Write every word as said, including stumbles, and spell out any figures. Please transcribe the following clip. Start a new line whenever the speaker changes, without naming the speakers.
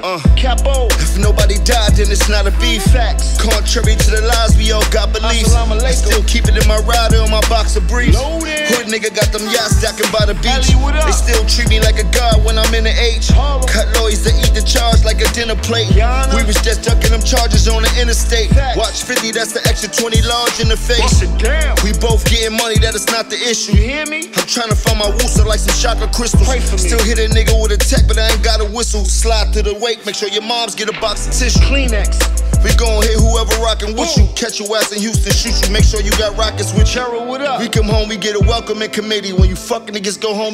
Uh, Capo. If nobody died, then it's not a beef. Facts. Contrary to the lies, we all got beliefs. I still keep it in my rider on my boxer briefs. Loaded. Hood nigga got them yachts stacking by the beach. They still treat me like a god when I'm in the H. Harlem. Cut lawyers that eat the charge like a dinner plate. Yana. We was just ducking them charges on the interstate. Facts. Watch fifty, that's the extra twenty large in the face. Damn. We both getting money, that is not the issue. You hear me? I'm trying to find my wooster like some chocolate crystals. Pray for me. Still hit a nigga with a tech, but I ain't got a whistle. Slide to the wake, make sure your moms get a box of tissue. Kleenex. We gon' hit whoever rockin' with you. Catch your ass in Houston, shoot you. Make sure you got rockets with you. What up? We come home, we get a welcoming committee. When you fucking niggas go home.